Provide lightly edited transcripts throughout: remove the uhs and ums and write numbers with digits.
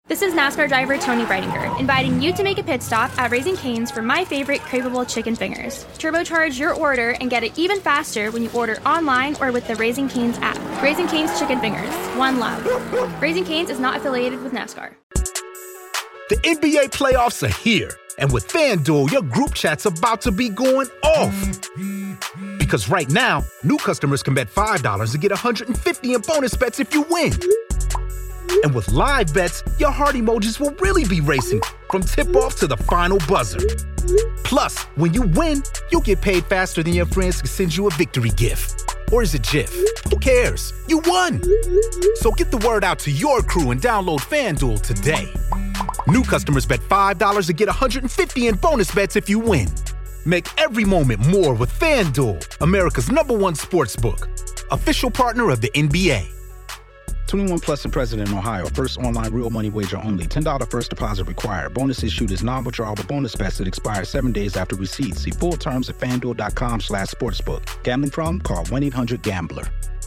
This is NASCAR driver Tony Breidinger, inviting you to make a pit stop at Raising Cane's for my favorite craveable chicken fingers. Turbocharge your order and get it even faster when you order online or with the Raising Cane's app. Raising Cane's Chicken Fingers. One love. Raising Cane's is not affiliated with NASCAR. The NBA playoffs are here, and with FanDuel, your group chat's about to be going off. Because right now, new customers can bet $5 to get $150 in bonus bets if you win. And with live bets, your heart emojis will really be racing from tip-off to the final buzzer. Plus, when you win, you'll get paid faster than your friends can send you a victory gift. Or is it GIF? Who cares? You won! So get the word out to your crew and download FanDuel today. New customers bet $5 to get $150 in bonus bets if you win. Make every moment more with FanDuel, America's #1 sportsbook. Official partner of the NBA. 21 plus and present in Ohio. First online real money wager only. $10 first deposit required. Bonus issued is non-withdrawable bonus bets that expire 7 days after receipt. See full terms at FanDuel.com/sportsbook. Gambling problem? Call 1-800-GAMBLER.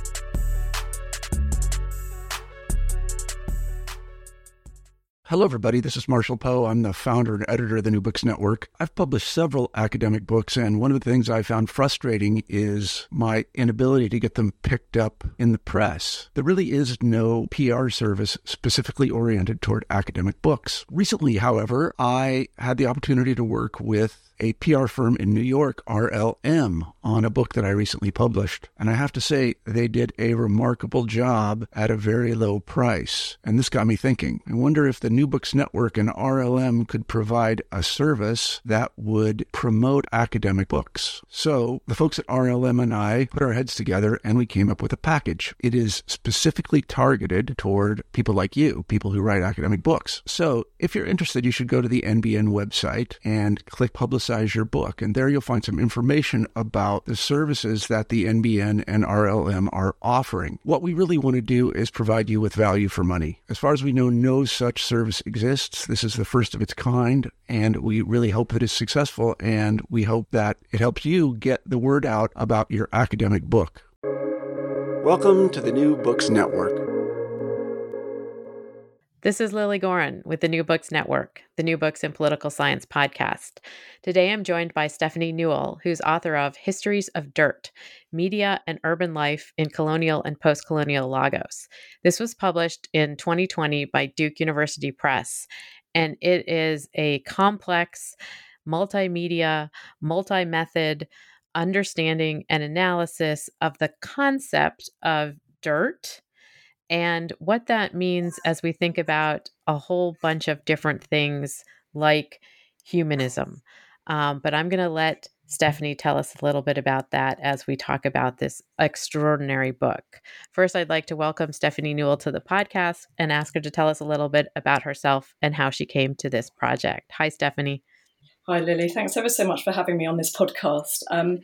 Hello, everybody. This is Marshall Poe. I'm the founder and editor of the New Books Network. I've published several academic books, and one of the things I found frustrating is my inability to get them picked up in the press. There really is no PR service specifically oriented toward academic books. Recently, however, I had the opportunity to work with a PR firm in New York, RLM, on a book that I recently published. And I have to say, they did a remarkable job at a very low price. And this got me thinking. I wonder if the New Books Network and RLM could provide a service that would promote academic books. So the folks at RLM and I put our heads together and we came up with a package. It is specifically targeted toward people like you, people who write academic books. So if you're interested, you should go to the NBN website and click Publicize Your Book. And there you'll find some information about the services that the NBN and RLM are offering. What we really want to do is provide you with value for money. As far as we know, no such service exists. This is the first of its kind, and we really hope that it's successful, and we hope that it helps you get the word out about your academic book. Welcome to the New Books Network. This is Lily Goren with the New Books Network, the New Books in Political Science podcast. Today I'm joined by Stephanie Newell, who's author of Histories of Dirt, Media and Urban Life in Colonial and Post-Colonial Lagos. This was published in 2020 by Duke University Press, and it is a complex, multimedia, multi-method understanding and analysis of the concept of dirt and what that means as we think about a whole bunch of different things like humanism. But I'm going to let Stephanie tell us a little bit about that as we talk about this extraordinary book. First, I'd like to welcome Stephanie Newell to the podcast and ask her to tell us a little bit about herself and how she came to this project. Hi, Stephanie. Hi, Lily. Thanks ever so much for having me on this podcast.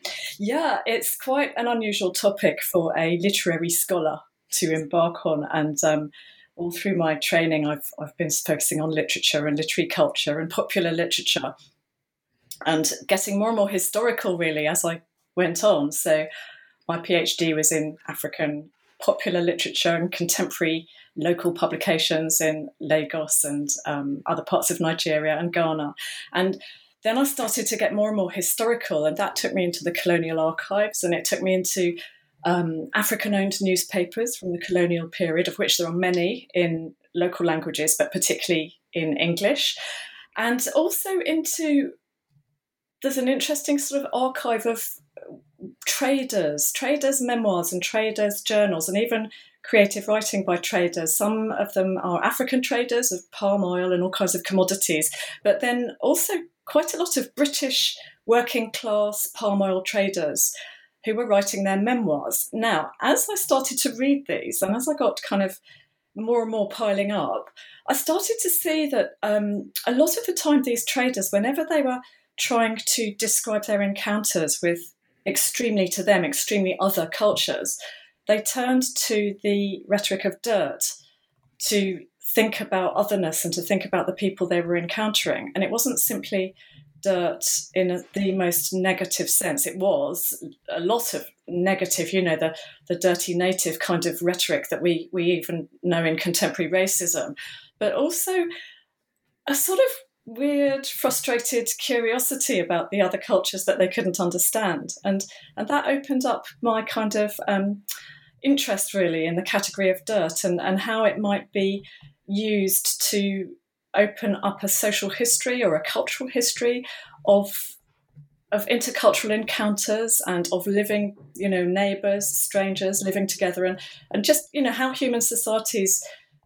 It's quite an unusual topic for a literary scholar to embark on, and all through my training I've been focusing on literature and literary culture and popular literature and getting more and more historical really as I went on. So my PhD was in African popular literature and contemporary local publications in Lagos and other parts of Nigeria and Ghana, and then I started to get more and more historical, and that took me into the colonial archives, and it took me into African-owned newspapers from the colonial period, of which there are many in local languages, but particularly in English. And also there's an interesting sort of archive of traders' memoirs and traders' journals, and even creative writing by traders. Some of them are African traders of palm oil and all kinds of commodities, but then also quite a lot of British working class palm oil traders who were writing their memoirs. Now, as I started to read these, and as I got kind of more and more piling up, I started to see that a lot of the time these traders, whenever they were trying to describe their encounters with extremely other cultures, they turned to the rhetoric of dirt to think about otherness and to think about the people they were encountering. And it wasn't simply dirt in the most negative sense. It was a lot of negative, the dirty native kind of rhetoric that we even know in contemporary racism. but also a sort of weird, frustrated curiosity about the other cultures that they couldn't understand. And that opened up my kind of interest really in the category of dirt and how it might be used to open up a social history or a cultural history of intercultural encounters and of living, neighbours, strangers living together, and just, how human societies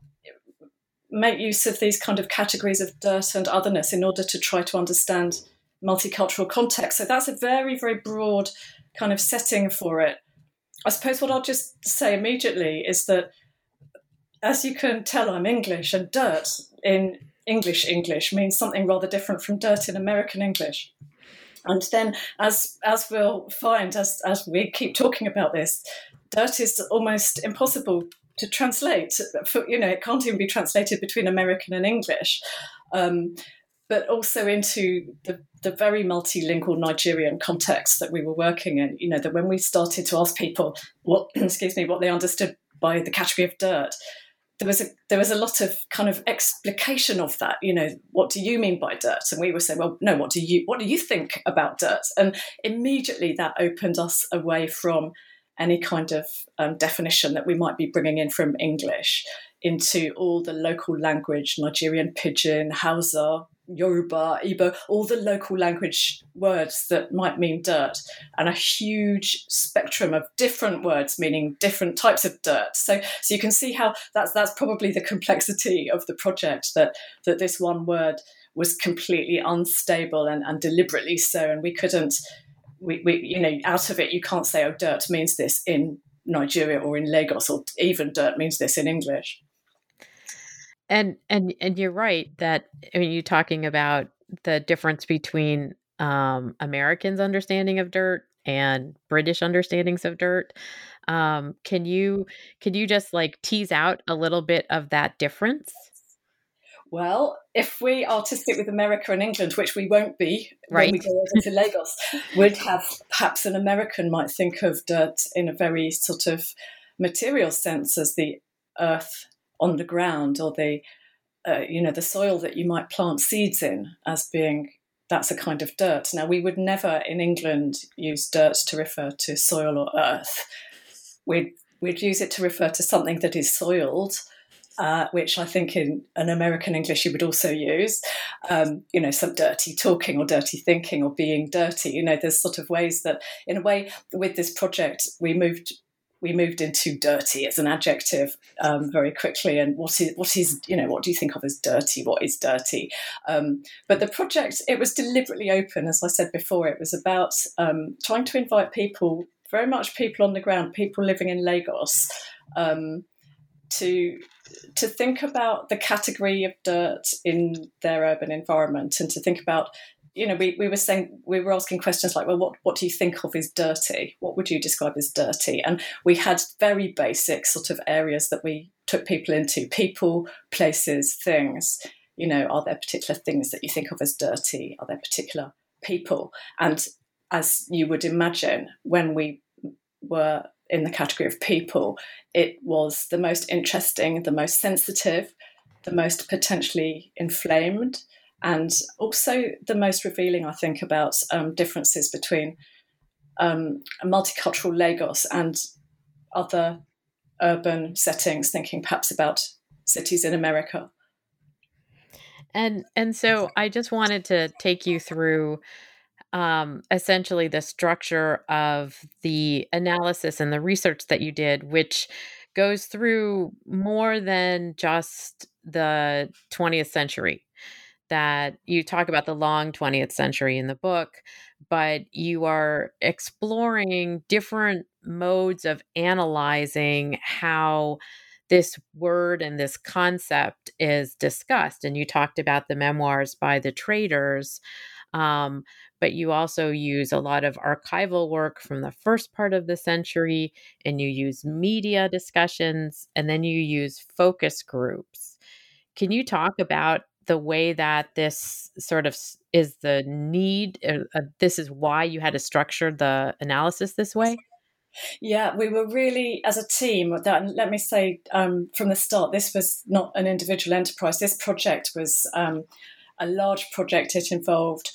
make use of these kind of categories of dirt and otherness in order to try to understand multicultural context. So that's a very, very broad kind of setting for it. I suppose what I'll just say immediately is that, as you can tell, I'm English, and dirt in English means something rather different from dirt in American English. And then, as we'll find, as we keep talking about this, dirt is almost impossible to translate. It can't even be translated between American and English, but also into the very multilingual Nigerian context that we were working in. That when we started to ask people what they understood by the category of dirt, there was a lot of kind of explication of that. What do you mean by dirt? And we were saying, well, no, what do you think about dirt? And immediately that opened us away from any kind of definition that we might be bringing in from English into all the local language, Nigerian Pidgin, Hausa, Yoruba, Igbo, all the local language words that might mean dirt, and a huge spectrum of different words meaning different types of dirt. So you can see how that's probably the complexity of the project, that this one word was completely unstable and deliberately so, and we couldn't, out of it you can't say, oh, dirt means this in Nigeria or in Lagos, or even dirt means this in English. And you're right that, you're talking about the difference between Americans' understanding of dirt and British understandings of dirt. Can you just tease out a little bit of that difference? Well, if we are to stick with America and England, which we won't be when we go over to Lagos, we'd have, perhaps an American might think of dirt in a very sort of material sense as the earth on the ground, or the soil that you might plant seeds in, as being, that's a kind of dirt. Now, we would never in England use dirt to refer to soil or earth. We'd use it to refer to something that is soiled, which I think in an American English you would also use, some dirty talking or dirty thinking or being dirty. There's sort of ways that, in a way, with this project, we moved into dirty as an adjective very quickly. And what is what do you think of as dirty? What is dirty? But the project, it was deliberately open, as I said before. It was about trying to invite people, very much people on the ground, people living in Lagos, to think about the category of dirt in their urban environment, and to think about, we were asking questions like, well, what do you think of as dirty? What would you describe as dirty? And we had very basic sort of areas that we took people into: people, places, things. Are there particular things that you think of as dirty? Are there particular people? And as you would imagine, when we were in the category of people, it was the most interesting, the most sensitive, the most potentially inflamed, and also the most revealing, I think, about differences between a multicultural Lagos and other urban settings, thinking perhaps about cities in America. And so I just wanted to take you through essentially the structure of the analysis and the research that you did, which goes through more than just the 20th century. That you talk about the long 20th century in the book, but you are exploring different modes of analyzing how this word and this concept is discussed. And you talked about the memoirs by the traders, but you also use a lot of archival work from the first part of the century, and you use media discussions, and then you use focus groups. Can you talk about the way that this sort of is the need, this is why you had to structure the analysis this way? Yeah, we were really, as a team, let me say from the start, this was not an individual enterprise. This project was a large project. It involved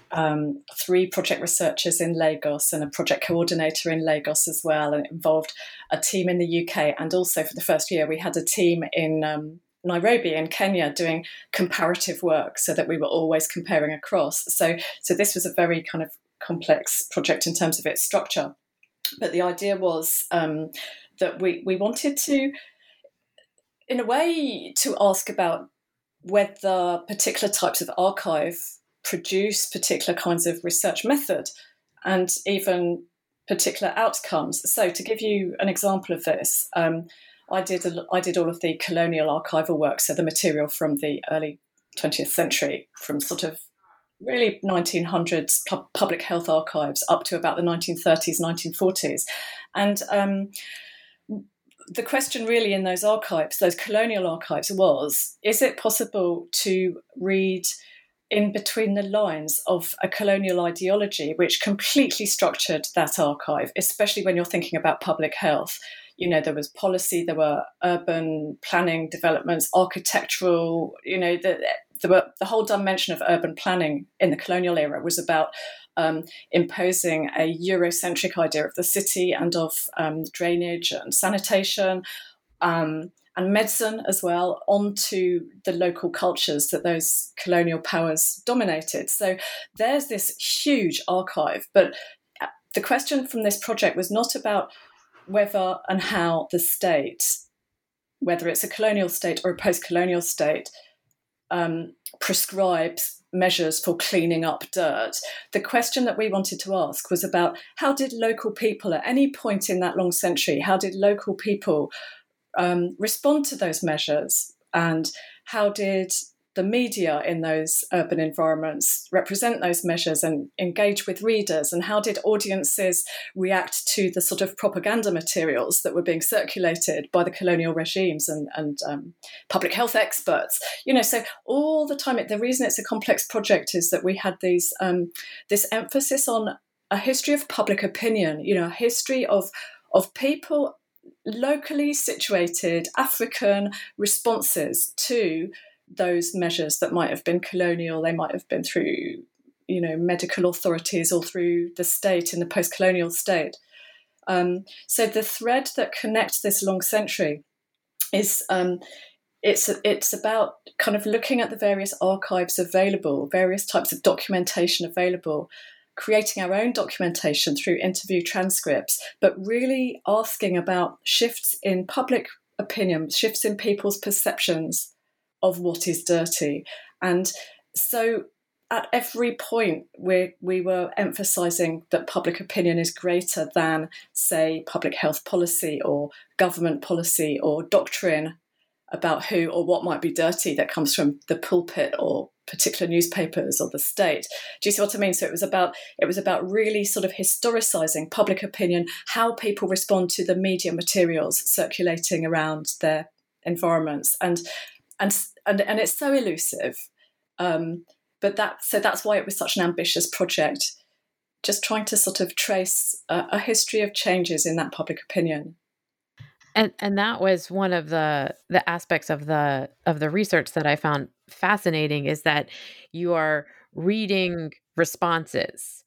3 project researchers in Lagos and a project coordinator in Lagos as well. And it involved a team in the UK. And also for the first year, we had a team in Nairobi in Kenya doing comparative work so that we were always comparing across. So this was a very kind of complex project in terms of its structure. But the idea was that we wanted to, in a way, to ask about whether particular types of archive produce particular kinds of research method and even particular outcomes. So to give you an example of this, I did all of the colonial archival work, so the material from the early 20th century, from sort of really 1900s public health archives up to about the 1930s, 1940s. And the question really in those archives, those colonial archives, was, is it possible to read in between the lines of a colonial ideology which completely structured that archive, especially when you're thinking about public health? You know, there was policy, there were urban planning developments, architectural, you know, the whole dimension of urban planning in the colonial era was about imposing a Eurocentric idea of the city and of drainage and sanitation and medicine as well onto the local cultures that those colonial powers dominated. So there's this huge archive. But the question from this project was not about whether and how the state, whether it's a colonial state or a post-colonial state, prescribes measures for cleaning up dirt. The question that we wanted to ask was about how did local people at any point in that long century, how did local people respond to those measures, and how did the media in those urban environments represent those measures and engage with readers, and how did audiences react to the sort of propaganda materials that were being circulated by the colonial regimes and public health experts. You know, so all the time, the reason it's a complex project is that we had this emphasis on a history of public opinion, you know, a history of people locally situated African responses to those measures that might have been colonial. They might have been through, you know, medical authorities or through the state in the post-colonial state. So the thread that connects this long century is it's about kind of looking at the various archives available, various types of documentation available, creating our own documentation through interview transcripts, but really asking about shifts in public opinion, shifts in people's perceptions of what is dirty. And so at every point we were emphasising that public opinion is greater than, say, public health policy or government policy or doctrine about who or what might be dirty that comes from the pulpit or particular newspapers or the state. Do you see what I mean? So it was about really sort of historicising public opinion, how people respond to the media materials circulating around their environments, and it's so elusive. But that's why it was such an ambitious project, just trying to sort of trace a history of changes in that public opinion. And that was one of the aspects of the research that I found fascinating, is that you are reading responses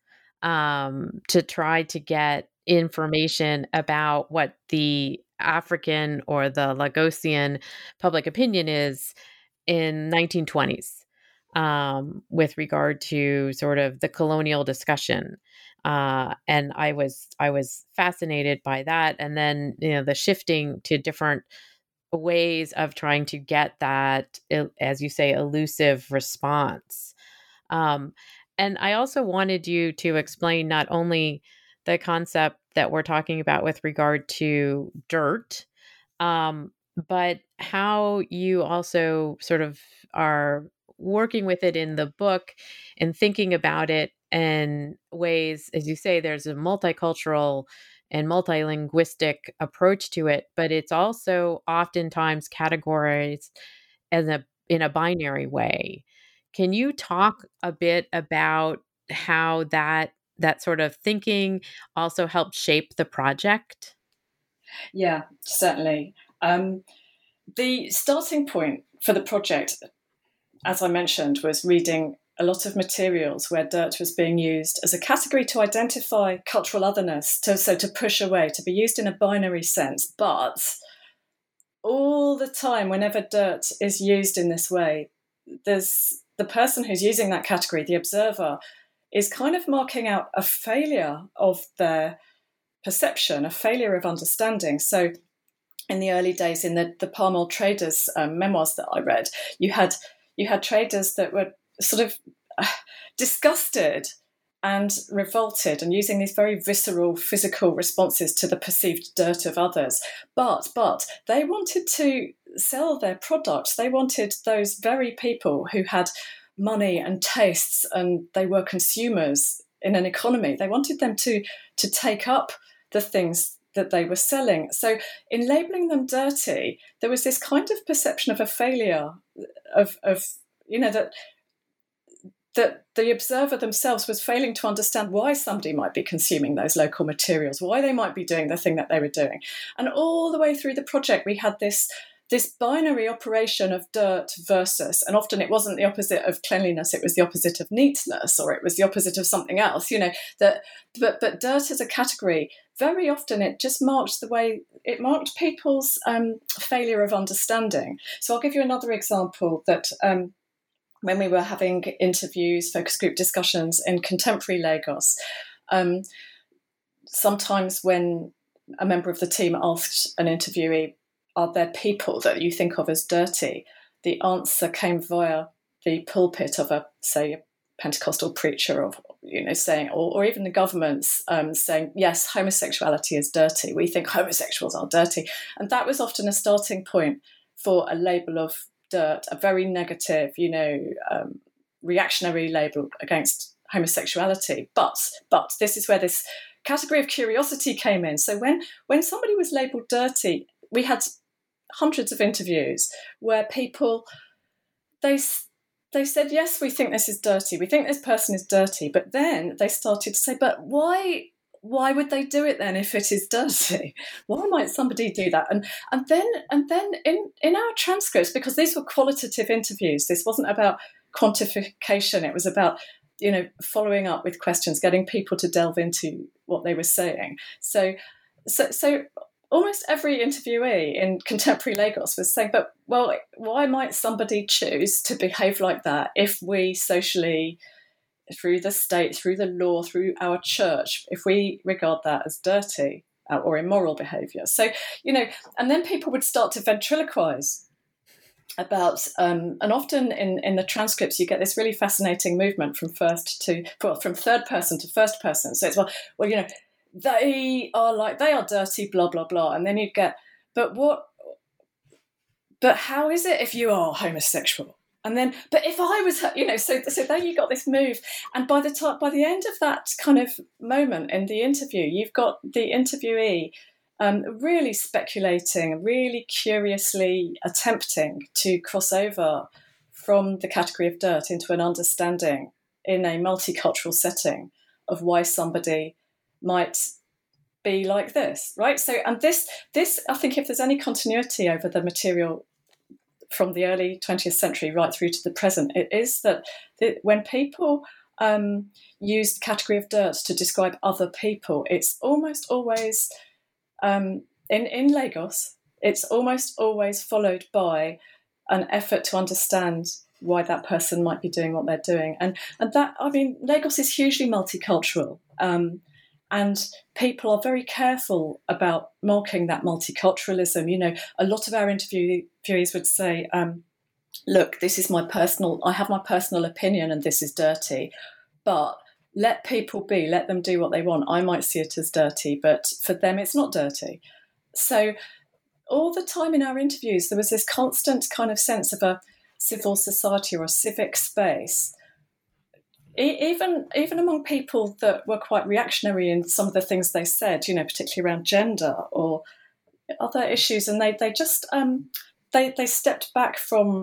to try to get information about what the African or the Lagosian public opinion is in 1920s with regard to sort of the colonial discussion. And I was fascinated by that. And then, you know, the shifting to different ways of trying to get that, as you say, elusive response. And I also wanted you to explain not only the concept that we're talking about with regard to dirt, but how you also sort of are working with it in the book and thinking about it in ways, as you say, there's a multicultural and multilinguistic approach to it, but it's also oftentimes categorized as in a binary way. Can you talk a bit about how that that sort of thinking also helped shape the project? Yeah, certainly. The starting point for the project, as I mentioned, was reading a lot of materials where dirt was being used as a category to identify cultural otherness, to push away, to be used in a binary sense. But all the time, whenever dirt is used in this way, there's the person who's using that category, the observer, is kind of marking out a failure of their perception, a failure of understanding. So in the early days, in the palm oil traders' memoirs that I read, you had traders that were sort of disgusted and revolted and using these very visceral physical responses to the perceived dirt of others. But they wanted to sell their products. They wanted those very people who had money and tastes and they were consumers in an economy. They wanted them to take up the things that they were selling. So in labeling them dirty, there was this kind of perception of a failure of that the observer themselves was failing to understand why somebody might be consuming those local materials, why they might be doing the thing that they were doing. And all the way through the project, we had this binary operation of dirt versus, and often it wasn't the opposite of cleanliness, it was the opposite of neatness, or it was the opposite of something else, but dirt as a category, very often it just marked people's failure of understanding. So I'll give you another example that when we were having interviews, focus group discussions in contemporary Lagos, sometimes when a member of the team asked an interviewee, are there people that you think of as dirty? The answer came via the pulpit of a Pentecostal preacher, of saying, or even the governments saying, yes, homosexuality is dirty. We think homosexuals are dirty, and that was often a starting point for a label of dirt, a very negative, reactionary label against homosexuality. But this is where this category of curiosity came in. So when somebody was labelled dirty, we had hundreds of interviews where people, they said, yes, we think this is dirty. We think this person is dirty. But then they started to say, but why would they do it then if it is dirty? Why might somebody do that? And then in our transcripts, because these were qualitative interviews, this wasn't about quantification. It was about following up with questions, getting people to delve into what they were saying. So almost every interviewee in contemporary Lagos was saying, but well, why might somebody choose to behave like that if we socially, through the state, through the law, through our church, if we regard that as dirty or immoral behaviour? So, and then people would start to ventriloquise about, and often in the transcripts, you get this really fascinating movement from third person to first person. So it's, they are dirty, blah, blah, blah. And then you'd get, but how is it if you are homosexual? And then, but if I was, so then you got this move. And by the end of that kind of moment in the interview, you've got the interviewee really speculating, really curiously attempting to cross over from the category of dirt into an understanding in a multicultural setting of why somebody might be like this, right? So, and this, I think if there's any continuity over the material from the early 20th century right through to the present, it is that when people use the category of dirt to describe other people, it's almost always, in Lagos, it's almost always followed by an effort to understand why that person might be doing what they're doing. And that, Lagos is hugely multicultural. And people are very careful about marking that multiculturalism. A lot of our interviewees would say, look, I have my personal opinion and this is dirty, but let people be, let them do what they want. I might see it as dirty, but for them it's not dirty. So all the time in our interviews, there was this constant kind of sense of a civil society or a civic space, even among people that were quite reactionary in some of the things they said, particularly around gender or other issues, and they just they stepped back from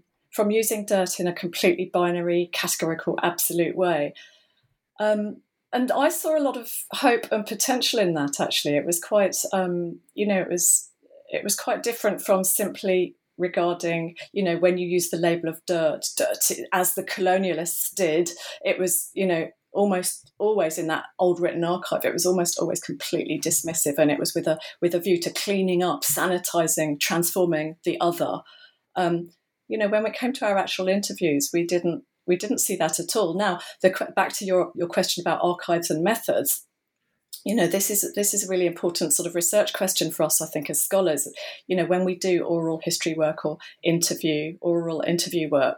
using dirt in a completely binary, categorical, absolute way. and I saw a lot of hope and potential in that. Actually, it was quite, it was quite different from simply regarding, when you use the label of dirt, as the colonialists did. It was, almost always in that old written archive, it was almost always completely dismissive, and it was with a view to cleaning up, sanitizing, transforming the other. When it came to our actual interviews, we didn't see that at all. Now, back to your question about archives and methods. This is a really important sort of research question for us, I think, as scholars. When we do oral history work or oral interview work,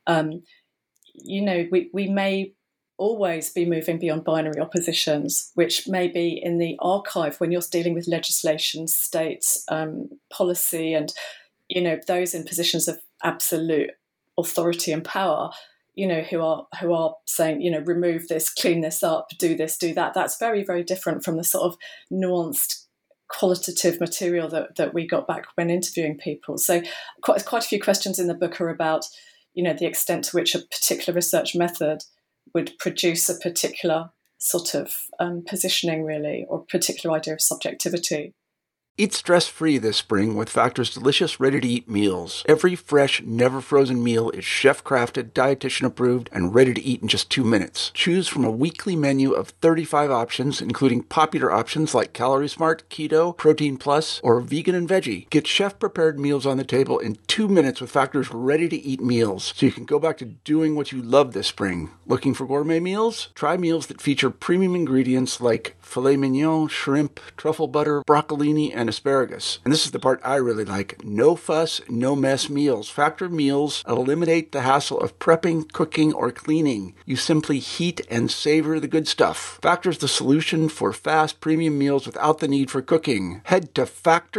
we may always be moving beyond binary oppositions, which may be in the archive when you're dealing with legislation, states, policy, and those in positions of absolute authority and power, who are saying, remove this, clean this up, do this, do that. That's very, very different from the sort of nuanced qualitative material that we got back when interviewing people. So quite a few questions in the book are about, the extent to which a particular research method would produce a particular sort of positioning, really, or particular idea of subjectivity. Eat stress-free this spring with Factor's delicious, ready-to-eat meals. Every fresh, never-frozen meal is chef-crafted, dietitian-approved, and ready to eat in just 2 minutes. Choose from a weekly menu of 35 options, including popular options like Calorie Smart, Keto, Protein Plus, or Vegan and Veggie. Get chef-prepared meals on the table in 2 minutes with Factor's ready-to-eat meals, so you can go back to doing what you love this spring. Looking for gourmet meals? Try meals that feature premium ingredients like filet mignon, shrimp, truffle butter, broccolini, and asparagus. And this is the part I really like. No fuss, no mess meals. Factor meals eliminate the hassle of prepping, cooking, or cleaning. You simply heat and savor the good stuff. Factor's the solution for fast premium meals without the need for cooking. Head to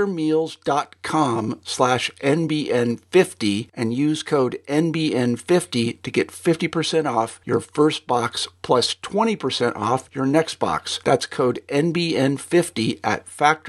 factormeals.com/NBN50 and use code NBN50 to get 50% off your first box plus 20% off your next box. That's code NBN50 at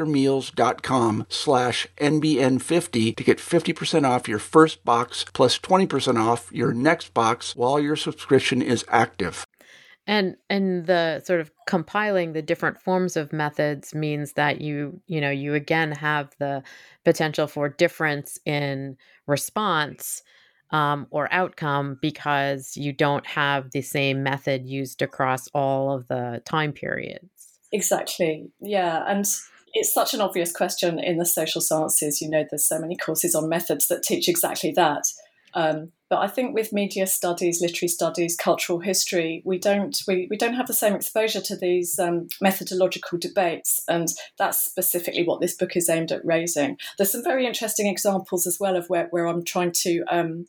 factormeals.com/NBN50 to get 50% off your first box plus 20% off your next box while your subscription is active. And the sort of compiling the different forms of methods means that you again have the potential for difference in response or outcome, because you don't have the same method used across all of the time periods. Exactly. Yeah. And it's such an obvious question in the social sciences. There's so many courses on methods that teach exactly that. But I think with media studies, literary studies, cultural history, we don't have the same exposure to these methodological debates, and that's specifically what this book is aimed at raising. There's some very interesting examples as well of where I'm trying to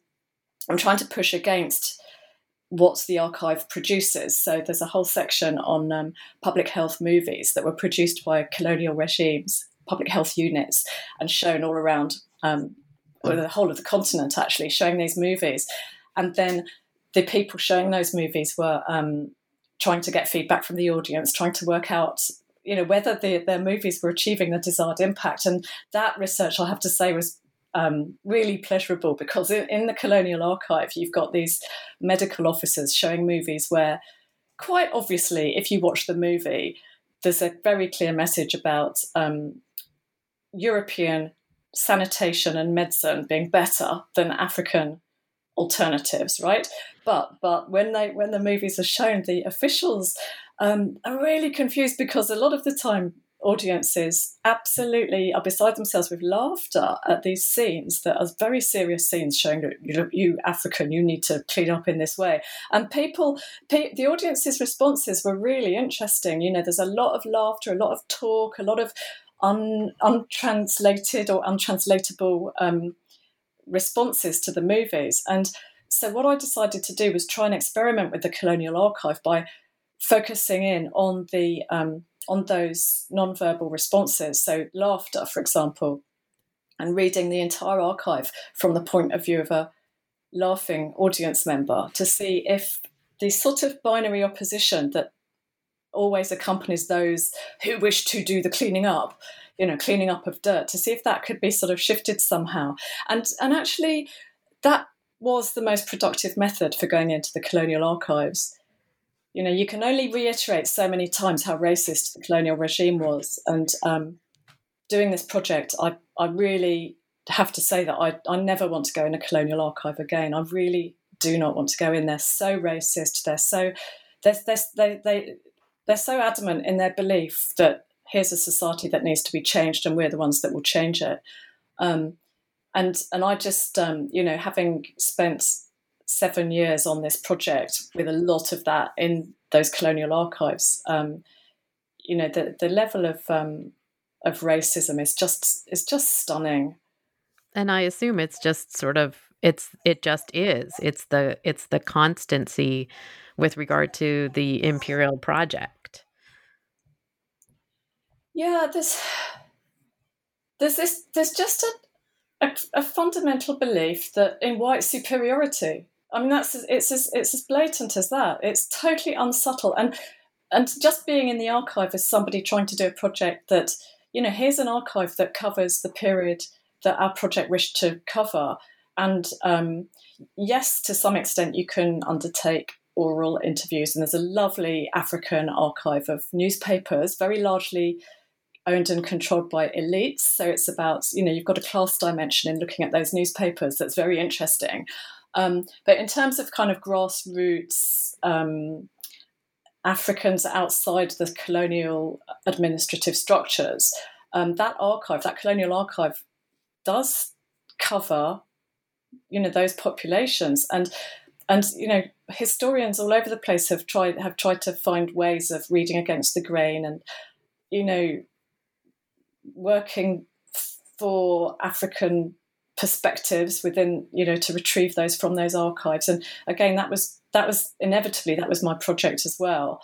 push against what the archive produces. So there's a whole section on public health movies that were produced by colonial regimes, public health units, and shown all around the whole of the continent, actually, showing these movies. And then the people showing those movies were trying to get feedback from the audience, trying to work out whether their movies were achieving the desired impact. And that research, I have to say, was really pleasurable, because in the colonial archive, you've got these medical officers showing movies where, quite obviously, if you watch the movie, there's a very clear message about European sanitation and medicine being better than African alternatives, right? But when the movies are shown, the officials are really confused, because a lot of the time audiences absolutely are beside themselves with laughter at these scenes that are very serious scenes showing that you African, you need to clean up in this way. And the audience's responses were really interesting. There's a lot of laughter, a lot of talk, a lot of untranslated or untranslatable responses to the movies. And so what I decided to do was try and experiment with the colonial archive by focusing in on those non-verbal responses, so laughter, for example, and reading the entire archive from the point of view of a laughing audience member, to see if the sort of binary opposition that always accompanies those who wish to do the cleaning up of dirt, to see if that could be sort of shifted somehow. And actually, that was the most productive method for going into the colonial archives. You can only reiterate so many times how racist the colonial regime was. And doing this project, I really have to say that I never want to go in a colonial archive again. I really do not want to go in. They're so racist. They're so adamant in their belief that here's a society that needs to be changed and we're the ones that will change it. And I just, having spent 7 years on this project with a lot of that in those colonial archives, the level of racism is just stunning. And I assume it's just sort of it's the constancy with regard to the imperial project. Yeah, there's just a fundamental belief that in white superiority. I mean, it's as blatant as that. It's totally unsubtle, and just being in the archive as somebody trying to do a project that, here's an archive that covers the period that our project wished to cover, and yes, to some extent you can undertake oral interviews, and there's a lovely African archive of newspapers, very largely owned and controlled by elites. So it's about, you've got a class dimension in looking at those newspapers that's very interesting. But in terms of kind of grassroots Africans outside the colonial administrative structures, that colonial archive does cover, those populations. And historians all over the place have tried to find ways of reading against the grain and, working for African perspectives within, to retrieve those from those archives. And again, that was inevitably, that was my project as well.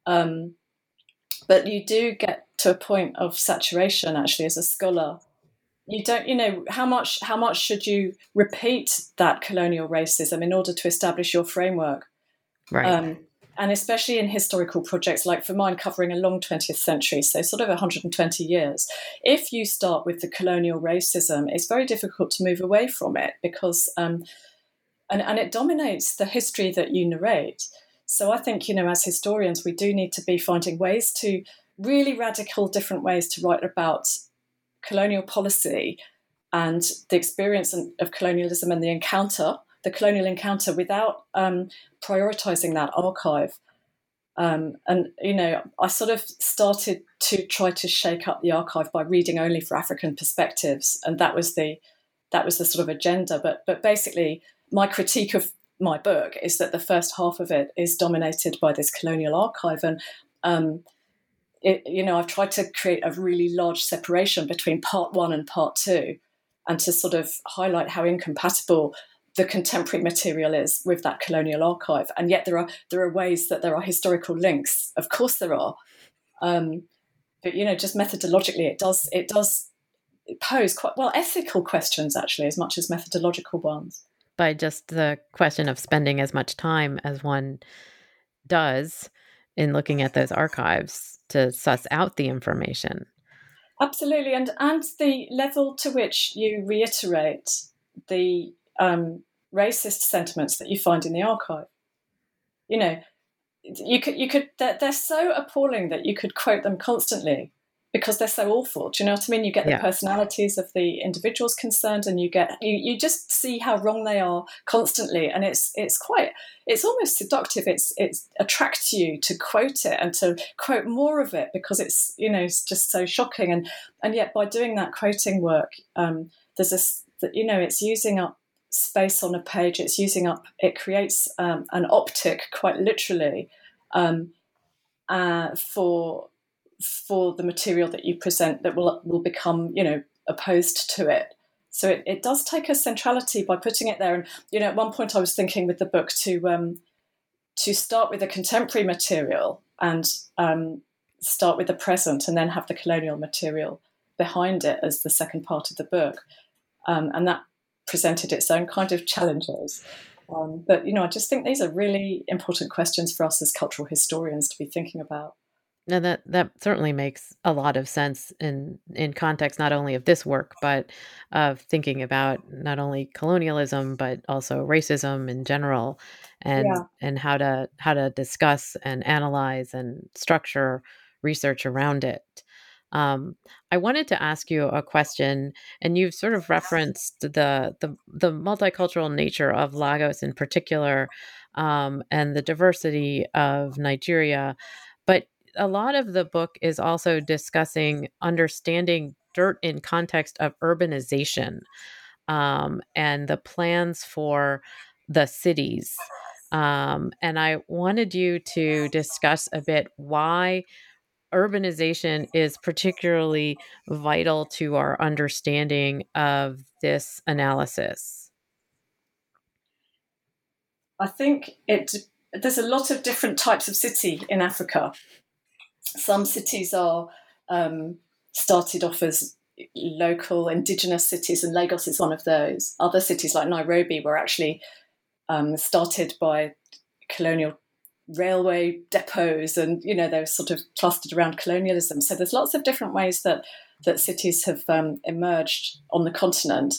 But you do get to a point of saturation, actually, as a scholar. You don't, how much should you repeat that colonial racism in order to establish your framework? Right. And especially in historical projects, like for mine covering a long 20th century, so sort of 120 years, if you start with the colonial racism, it's very difficult to move away from it because, and it dominates the history that you narrate. So I think, as historians, we do need to be finding ways to really radical different ways to write about colonial policy and the experience of colonialism and the colonial encounter without prioritising that archive. And, I sort of started to try to shake up the archive by reading only for African perspectives. And that was the sort of agenda. But basically, my critique of my book is that the first half of it is dominated by this colonial archive. And, I've tried to create a really large separation between part one and part two and to sort of highlight how incompatible the contemporary material is with that colonial archive, and yet there are ways that there are historical links. Of course, there are, but just methodologically, it does pose quite ethical questions actually, as much as methodological ones. By just the question of spending as much time as one does in looking at those archives to suss out the information. Absolutely, and the level to which you reiterate the racist sentiments that you find in the archive. You could they're so appalling that you could quote them constantly because they're so awful. Do you know what I mean? You get the personalities of the individuals concerned, and you just see how wrong they are constantly, and it's almost seductive. It attracts you to quote it and to quote more of it because it's it's just so shocking, and yet by doing that quoting work, there's this it's using up space on a page. It creates an optic, quite literally, for the material that you present that will become opposed to it. So it does take a centrality by putting it there. And at one point I was thinking with the book to start with the contemporary material and start with the present, and then have the colonial material behind it as the second part of the book, and that presented its own kind of challenges. But I just think these are really important questions for us as cultural historians to be thinking about. Now that certainly makes a lot of sense in context not only of this work, but of thinking about not only colonialism but also racism in general, Yeah. and how to discuss and analyze and structure research around it. Um, I wanted to ask you a question, and you've sort of referenced the multicultural nature of Lagos in particular, and the diversity of Nigeria, but a lot of the book is also discussing understanding dirt in context of urbanization, and the plans for the cities. And I wanted you to discuss a bit why urbanization is particularly vital to our understanding of this analysis. I think there's a lot of different types of city in Africa. Some cities are started off as local indigenous cities, and Lagos is one of those. Other cities like Nairobi were actually started by colonial railway depots, and they were sort of clustered around colonialism. So there's lots of different ways that cities have emerged on the continent.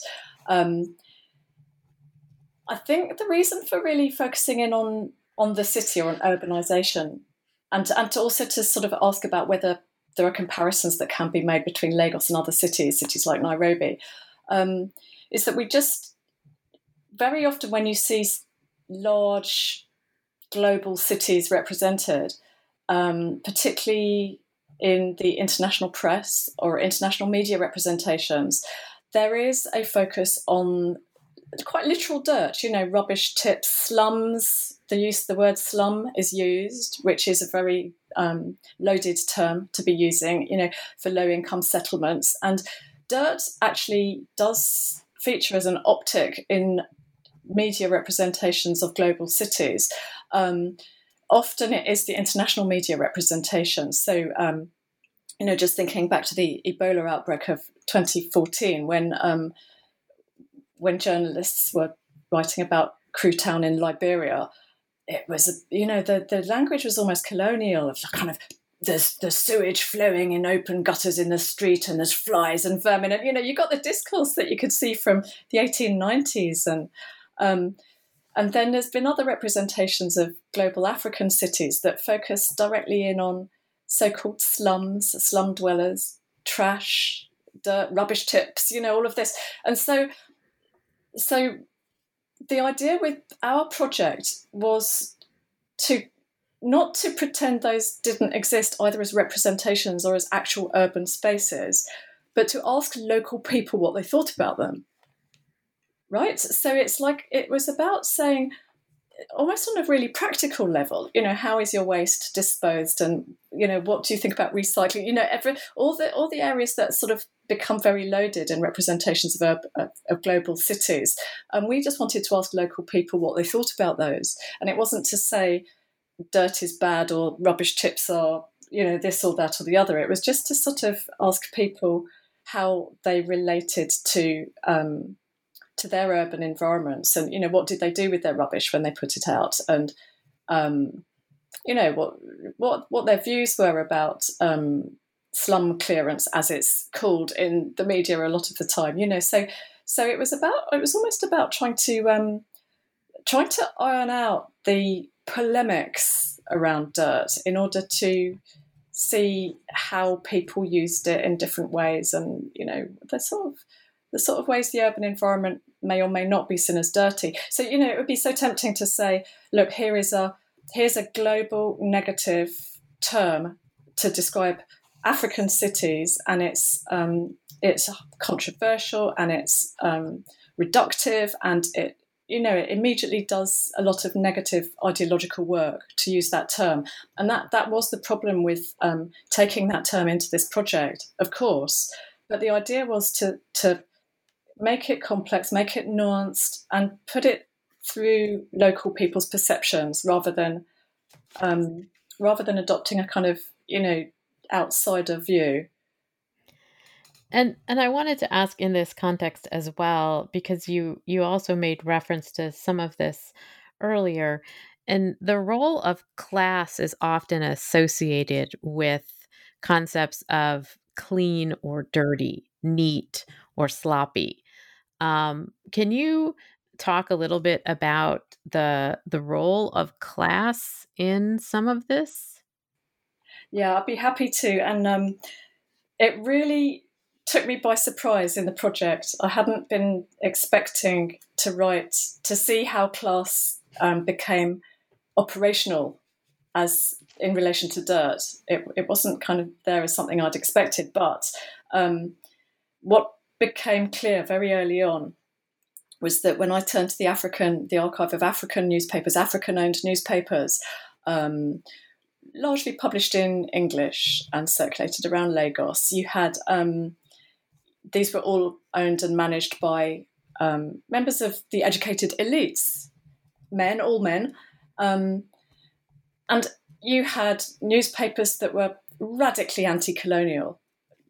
I think the reason for really focusing in on the city or on urbanization, and to also to sort of ask about whether there are comparisons that can be made between Lagos and other cities like Nairobi, is that we just very often when you see large global cities represented, particularly in the international press or international media representations, there is a focus on quite literal dirt, rubbish tips, slums. The word slum is used, which is a very loaded term to be using, for low-income settlements. And dirt actually does feature as an optic in media representations of global cities. Often it is the international media representation. So, just thinking back to the Ebola outbreak of 2014, when journalists were writing about Crewtown in Liberia, it was, the language was almost colonial, of kind of there's sewage flowing in open gutters in the street, and there's flies and vermin, and you got the discourse that you could see from the 1890s, and then there's been other representations of global African cities that focus directly in on so-called slums, slum dwellers, trash, dirt, rubbish tips, all of this, and so the idea with our project was not to pretend those didn't exist either as representations or as actual urban spaces, but to ask local people what they thought about them. Right? So it's like it was about saying, almost on a really practical level, how is your waste disposed, and what do you think about recycling? All the areas that sort of become very loaded in representations of global cities, and we just wanted to ask local people what they thought about those. And it wasn't to say dirt is bad or rubbish tips are this or that or the other. It was just to sort of ask people how they related to their urban environments, and what did they do with their rubbish when they put it out, and what their views were about slum clearance, as it's called in the media a lot of the time. So it was almost about trying to iron out the polemics around dirt in order to see how people used it in different ways, and the sort of ways the urban environment may or may not be seen as dirty. So, it would be so tempting to say, look, here's a global negative term to describe African cities, and it's controversial, and it's reductive, and it immediately does a lot of negative ideological work to use that term. And that was the problem with taking that term into this project, of course. But the idea was to make it complex, make it nuanced, and put it through local people's perceptions rather than adopting a kind of outsider view. And I wanted to ask in this context as well, because you also made reference to some of this earlier, And the role of class is often associated with concepts of clean or dirty, neat or sloppy. Can you talk a little bit about the role of class in some of this? Yeah, I'd be happy to. And it really took me by surprise in the project. I hadn't been expecting to see how class became operational as in relation to dirt. It wasn't kind of there as something I'd expected, but what became clear very early on was that when I turned to the archive of African newspapers, African-owned newspapers, largely published in English and circulated around Lagos, you had these were all owned and managed by members of the educated elites, all men, and you had newspapers that were radically anti-colonial,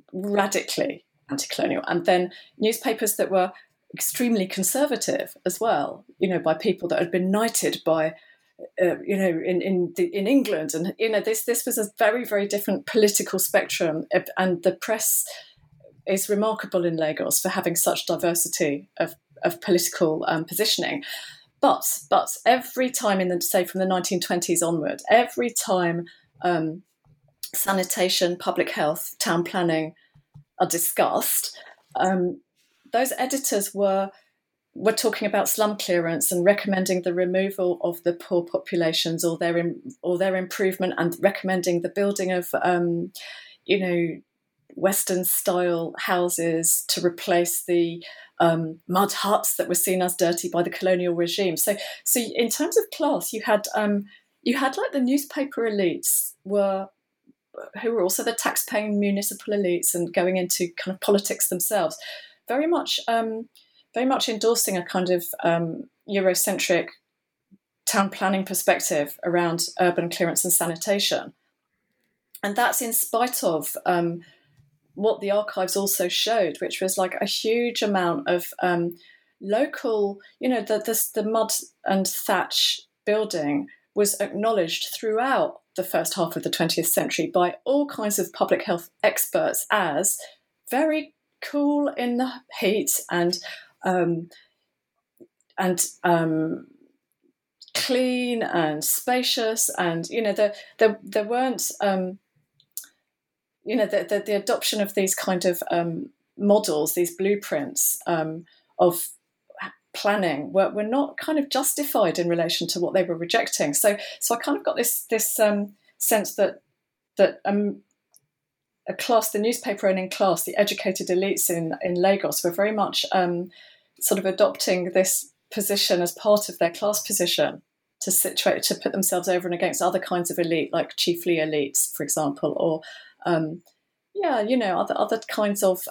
and then newspapers that were extremely conservative as well, by people that had been knighted by, in England, and this was a very, very different political spectrum, and the press is remarkable in Lagos for having such diversity of political positioning. But every time from the 1920s onward, every time sanitation, public health, town planning are discussed, those editors were talking about slum clearance and recommending the removal of the poor populations or their improvement, and recommending the building of Western style houses to replace the mud huts that were seen as dirty by the colonial regime. So in terms of class, you had like the newspaper elites who were also the tax-paying municipal elites and going into kind of politics themselves, very much endorsing a kind of Eurocentric town planning perspective around urban clearance and sanitation. And that's in spite of what the archives also showed, which was like a huge amount of local, the mud and thatch building was acknowledged throughout the first half of the 20th century by all kinds of public health experts as very cool in the heat and clean and spacious, and there weren't the adoption of these kind of models, these blueprints of planning were not kind of justified in relation to what they were rejecting. So I kind of got this sense that a class, the newspaper owning class, the educated elites in Lagos were very much sort of adopting this position as part of their class position to put themselves over and against other kinds of elite, like chiefly elites, for example, or other kinds of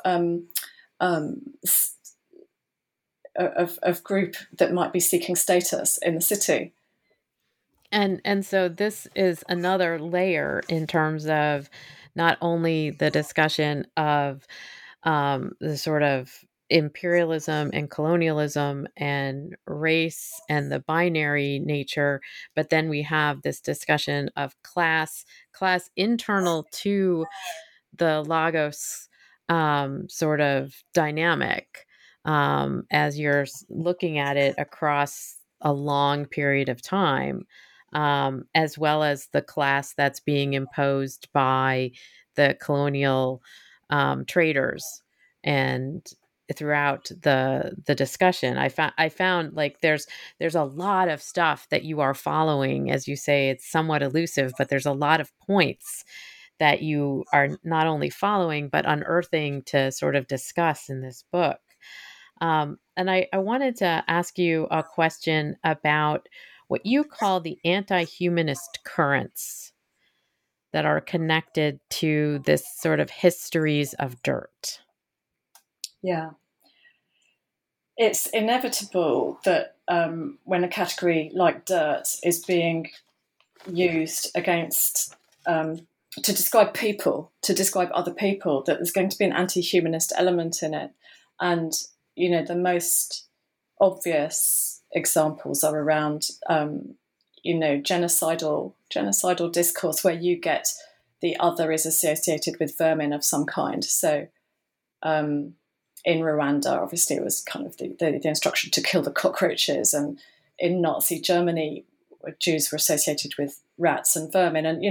group that might be seeking status in the city. And so this is another layer in terms of not only the discussion of the sort of imperialism and colonialism and race and the binary nature, but then we have this discussion of class internal to the Lagos sort of dynamic as you're looking at it across a long period of time, as well as the class that's being imposed by the colonial traders. And throughout the discussion, I found like there's a lot of stuff that you are following. As you say, it's somewhat elusive, but there's a lot of points that you are not only following, but unearthing to sort of discuss in this book. And I wanted to ask you a question about what you call the anti-humanist currents that are connected to this sort of histories of dirt. Yeah. It's inevitable that when a category like dirt is being used against to describe people, to describe other people, that there's going to be an anti-humanist element in it. And, the most obvious examples are around, genocidal discourse where you get the other is associated with vermin of some kind. So in Rwanda, obviously, it was kind of the instruction to kill the cockroaches, and in Nazi Germany, Jews were associated with rats and vermin, and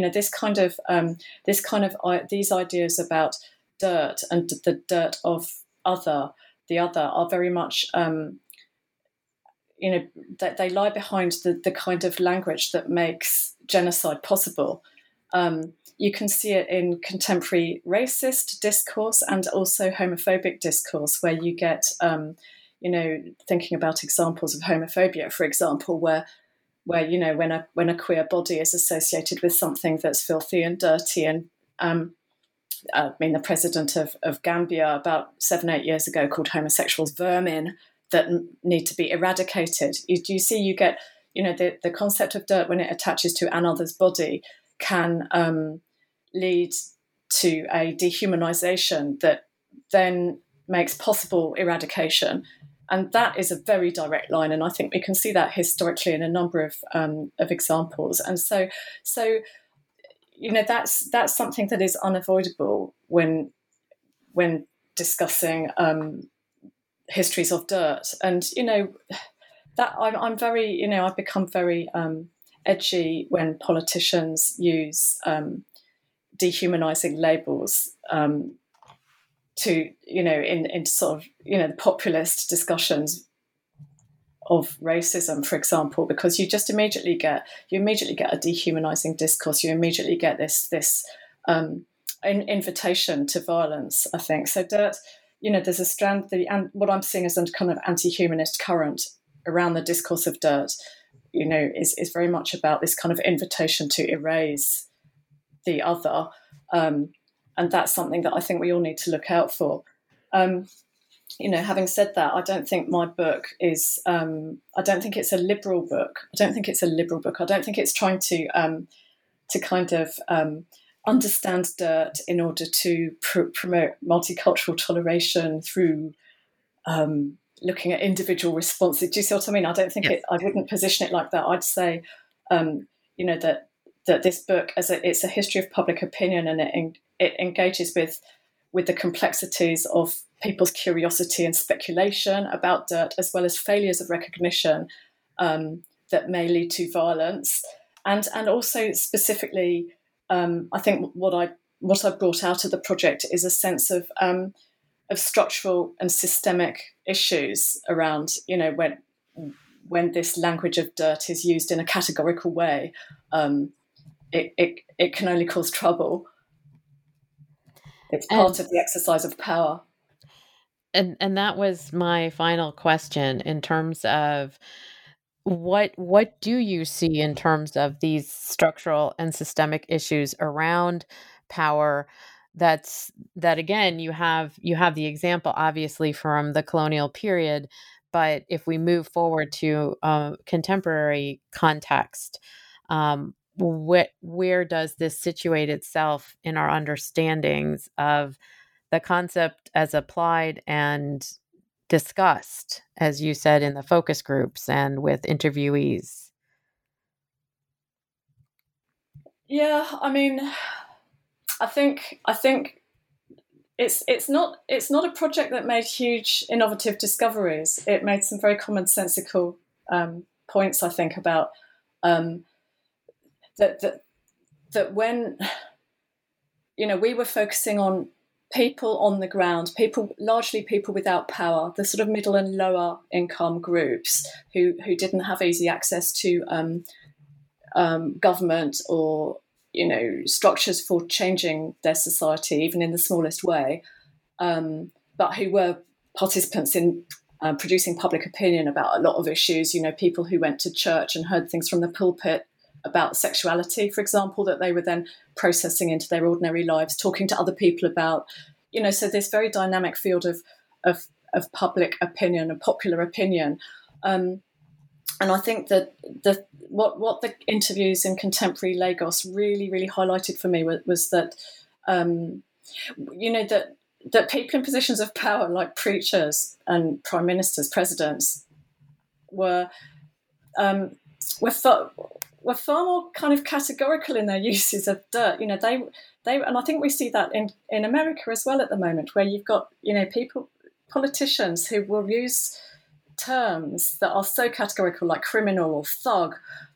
these ideas about dirt and the dirt of the other are very much that they lie behind the kind of language that makes genocide possible. You can see it in contemporary racist discourse and also homophobic discourse, where you get, thinking about examples of homophobia, for example, where when a queer body is associated with something that's filthy and dirty, and the president of Gambia about 7-8 years ago called homosexuals vermin that need to be eradicated. You get, the concept of dirt when it attaches to another's body can lead to a dehumanization that then makes possible eradication. And that is a very direct line. And I think we can see that historically in a number of examples. And so that's something that is unavoidable when discussing histories of dirt. And that I'm very, I've become very edgy when politicians use dehumanizing labels to in sort of the populist discussions of racism, for example, because you immediately get a dehumanizing discourse. You immediately get this invitation to violence, I think. So dirt, there's a strand, and what I'm seeing as a kind of anti-humanist current around the discourse of dirt, is very much about this kind of invitation to erase the other. And that's something that I think we all need to look out for. Having said that, I don't think my book is, I don't think it's a liberal book. I don't think it's trying to kind of understand dirt in order to promote multicultural toleration through looking at individual responses. Do you see what I mean? I don't think I wouldn't position it like that. I'd say, that this book, it's a history of public opinion, and it engages with the complexities of people's curiosity and speculation about dirt, as well as failures of recognition that may lead to violence, and also specifically, I think what I brought out of the project is a sense of structural and systemic issues around, when this language of dirt is used in a categorical way, it can only cause trouble. It's part of the exercise of power. And that was my final question in terms of what do you see in terms of these structural and systemic issues around power? That again, you have the example obviously from the colonial period, but if we move forward to contemporary context, where does this situate itself in our understandings of the concept as applied and discussed, as you said, in the focus groups and with interviewees? Yeah, I think it's not a project that made huge innovative discoveries. It made some very commonsensical points, I think, about that when we were focusing on people on the ground, largely people without power, the sort of middle and lower income groups who didn't have easy access to government or structures for changing their society, even in the smallest way, but who were participants in producing public opinion about a lot of issues. People who went to church and heard things from the pulpit about sexuality, for example, that they were then processing into their ordinary lives, talking to other people about, so this very dynamic field of public opinion and popular opinion. And I think that what the interviews in contemporary Lagos really, really highlighted for me was that, that people in positions of power, like preachers and prime ministers, presidents, were were far more kind of categorical in their uses of dirt. They and I think we see that in America as well at the moment, where you've got, politicians who will use terms that are so categorical, like criminal or thug,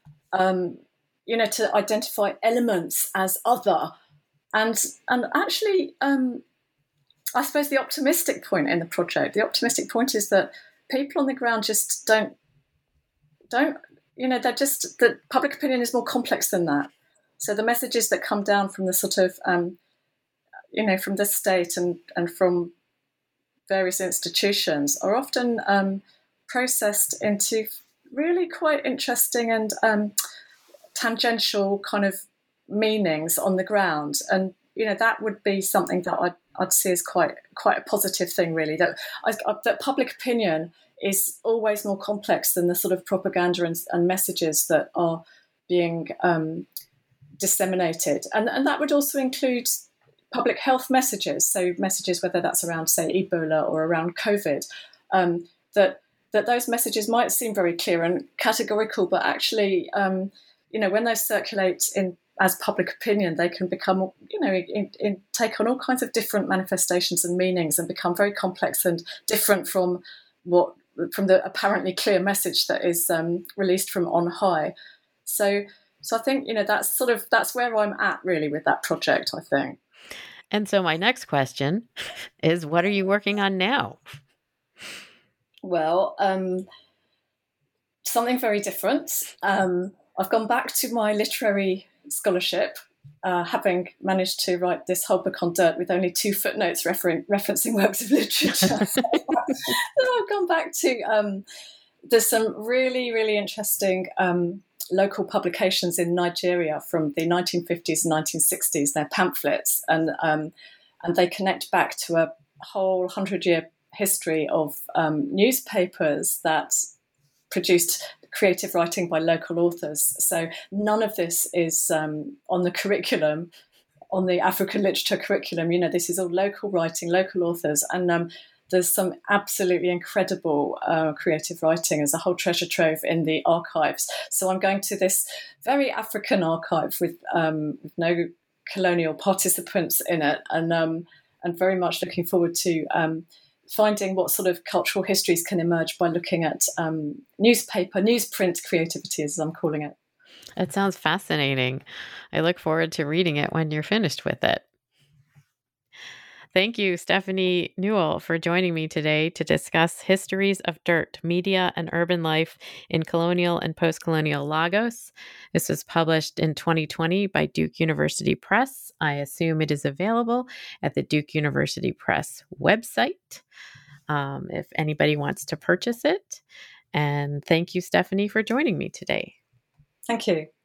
to identify elements as other. And actually, I suppose the optimistic point in the project, is that people on the ground just don't, that public opinion is more complex than that. So the messages that come down from the sort of, from the state and from various institutions are often processed into really quite interesting and tangential kind of meanings on the ground. And, that would be something that I'd see as quite a positive thing, really, that public opinion is always more complex than the sort of propaganda and messages that are being disseminated. And that would also include public health messages, so messages whether that's around, say, Ebola or around COVID, that those messages might seem very clear and categorical, but actually, when those circulate as public opinion, they can become, take on all kinds of different manifestations and meanings and become very complex and different from the apparently clear message that is released from on high. So I think, that's where I'm at really with that project, I think. And so my next question is, what are you working on now? Well, something very different. I've gone back to my literary scholarship, having managed to write this whole book on dirt with only 2 footnotes referencing works of literature. So I've gone back to, there's some really, really interesting local publications in Nigeria from the 1950s and 1960s. They're pamphlets, and they connect back to a whole 100-year history of newspapers that produced creative writing by local authors. So none of this is on the curriculum, on the African literature curriculum. This is all local writing, local authors, and there's some absolutely incredible creative writing. There's a whole treasure trove in the archives. So I'm going to this very African archive with no colonial participants in it, and very much looking forward to finding what sort of cultural histories can emerge by looking at newsprint creativity, as I'm calling it. It sounds fascinating. I look forward to reading it when you're finished with it. Thank you, Stephanie Newell, for joining me today to discuss Histories of Dirt, Media and Urban Life in Colonial and Post-Colonial Lagos. This was published in 2020 by Duke University Press. I assume it is available at the Duke University Press website if anybody wants to purchase it. And thank you, Stephanie, for joining me today. Thank you.